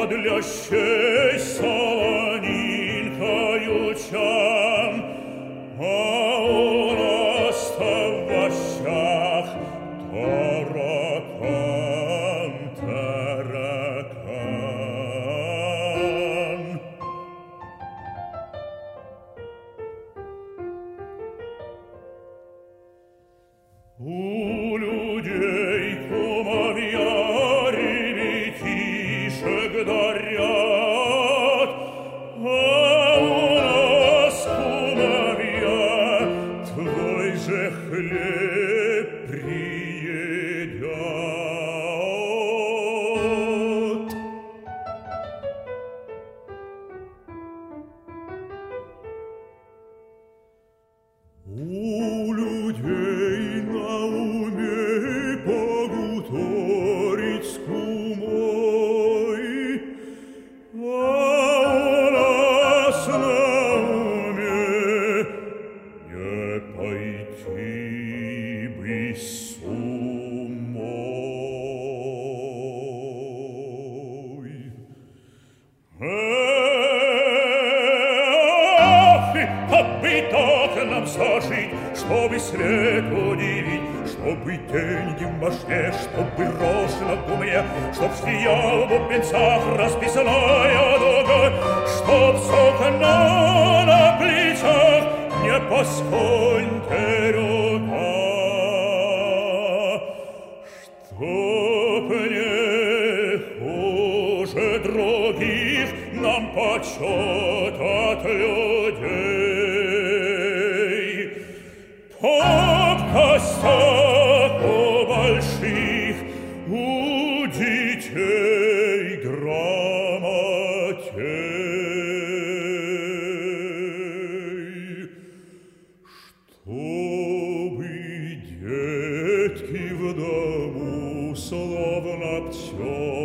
подлящей солонинкою чам, а у нас-то в вощах таракан, таракан. У людей кумовья ребятишек дарят, а у нас кумовья твой же хлеб приедят. У людей на уме погуторить с кумой, а у нас на уме не пойти бы с умой. Ах, как бы так нам зажить, чтобы свет удивить, чтобы деньги в башке, чтобы рожь на гуме, чтоб стоял в бубенцах расписанная дуга, чтоб сукно на плечах не пасконь рука, чтоб не хуже других нам почет от людей. Поп костях у больших, у детей грамотей. Чтобы детки в дому словно птенцы